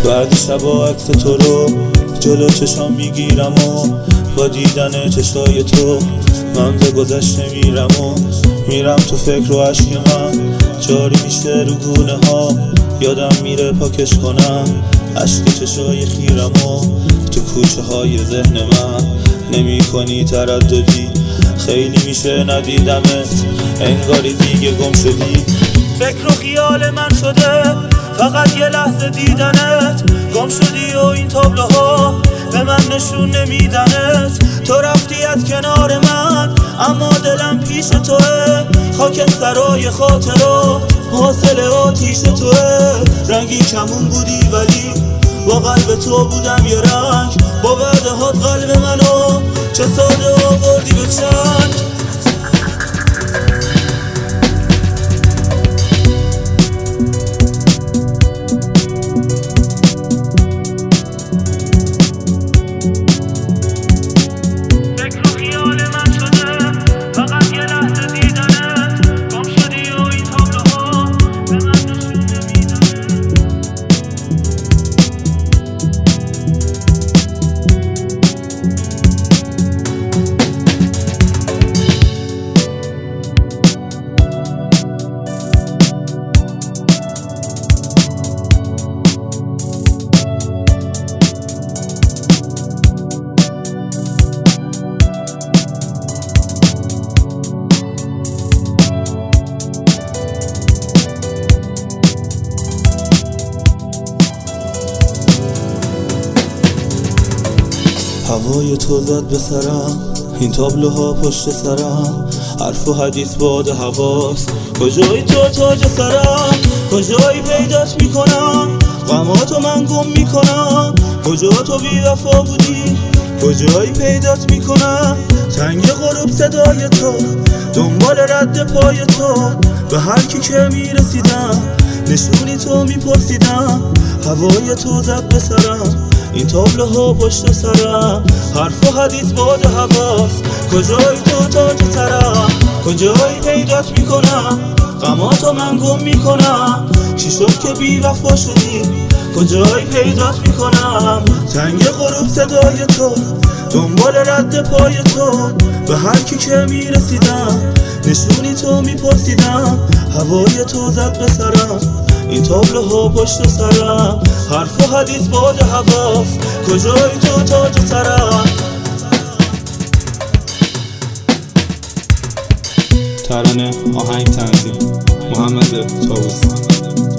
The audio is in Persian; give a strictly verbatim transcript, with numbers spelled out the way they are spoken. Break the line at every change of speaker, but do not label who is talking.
بعد شبا عکس تو رو جلو چشام میگیرم و با دیدن چشای تو من به گذشته میرم و میرم تو فکر و عشق من جاری میشه رو گونه ها، یادم میره پاکش کنم عشق چشای خیرم و تو کوچه های ذهن من نمی کنی ترددی، خیلی میشه ندیدمت انگاری دیگه گم شدی. فکر و خیال من شده فقط یه لحظه دیدنت، گم شدی و این تابلوها به من نشون نمیدنت. تو رفتی از کنار من اما دلم پیش توه، خاک سرای خاطرات حاصل آتیش توه. رنگی کمون بودی ولی با قلب تو بودم یه رنگ، با وعده هات قلب منو چه ساده آوردی به چنگ. هوای تو زد به سرم، این تابلوها پشت سرم، حرف و حدیث باد حواس. کجایی تو تاج سرم، کجایی پیدات میکنم، غماتو من گم میکنم. کجا تو بی وفا بودی، کجایی پیدات میکنم. تنگ غروب صدای تو، دنبال رد پای تو، به هر کی که میرسیدم نشونی تو میپرسیدم. هوای تو زد به سرم، این تابلوها پشت سرم، حرف و حدیث باد حواس. کجایی تو تاج سرم، کجایی پیدات میکنم، غماتو من گم میکنم. چی شد که بی وفا شدی، کجایی پیدات میکنم. تنگ غروب صدای تو، دنبال رد پای تو، به هر کی که میرسیدم نشونی تو میپرسیدم. هوای تو زد به سرم، این تابلوها پشت سرم، حرف و حدیث باد حواس. کجایی تو تاج سرم. ترانه آهنگ تنظیم محمد طاووسی.